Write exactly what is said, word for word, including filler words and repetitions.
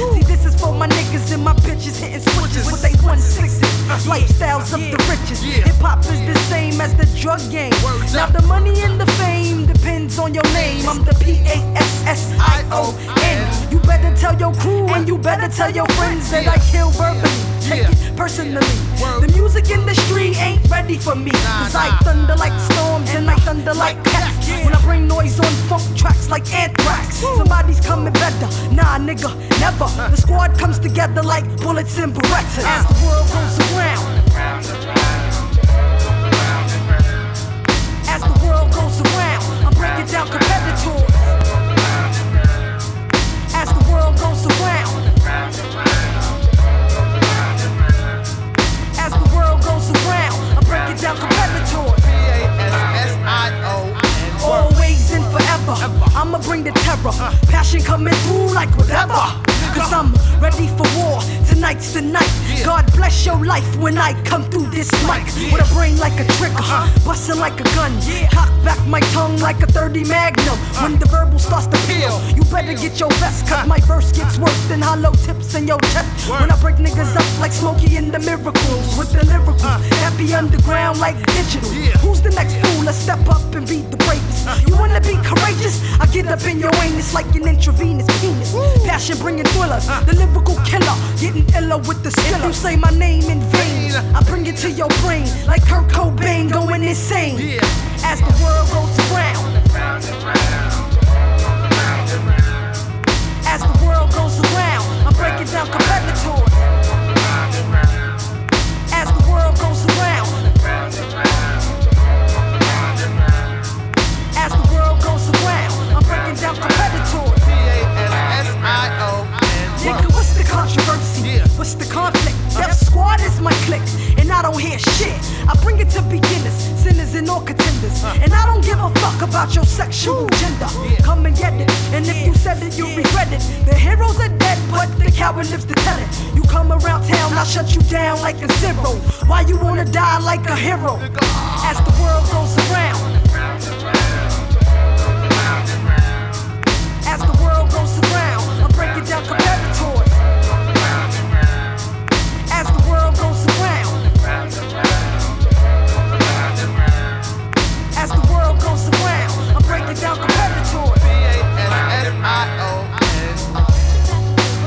See, this is for my niggas and my bitches hitting switches with they one sixties. Lifestyles of the richest. Hip hop is the same as the drug game. Now the money and the fame depends on your name. I'm the P A S S I O N. You better tell your crew and you better tell your friends that I kill verbally. Take it personally. The music industry ain't ready for me, cause I thunder like storms and I thunder like cats. When I bring noise on funk tracks like anthrax, somebody's coming better. Nah, nigga, never. The squad comes together like bullets and Berettas. As the world goes around, as the world goes around, I'm breaking down competitors. As the world goes around, as the world goes around, I'm breaking down competitors. P A S S I O N. Always and forever, I'ma bring the terror. Passion coming through like whatever. Cause I'm ready for war, tonight's the night. God bless your life when I come through this mic. With a brain like a trigger, bustin' like a gun. Cock back my tongue like a thirty magnum. When the verbal starts to peel, you better get your vest, cause my verse gets worse than hollow tips in your chest. When I break niggas up like Smokey in the Miracles, with the lyrical, happy underground like digital. Who's the next fool to step up and be the bravest? You wanna be courageous? I get up in your anus like an intravenous penis. Passion bringing thrillers, the lyrical killer, getting iller with the skill. If you say my name in vain, I bring it to your brain like Kurt Cobain going insane. As the world goes around, as the world goes around, I'm breaking down competitors. As the world goes around, as the world goes around, I'm breaking down competitors. P A S S I O N. Nigga, what's the controversy? What's the conflict? Death Squad is my clique, and I don't hear shit. I bring it to beginners, sinners and all contenders. And I don't give a fuck about your sexual gender. Come and get it, and if you said it, you regret it. The heroes are dead, but the coward lives to tell it. You come around town, I'll shut you down like a zero. Why you wanna die like a hero? As the world goes around,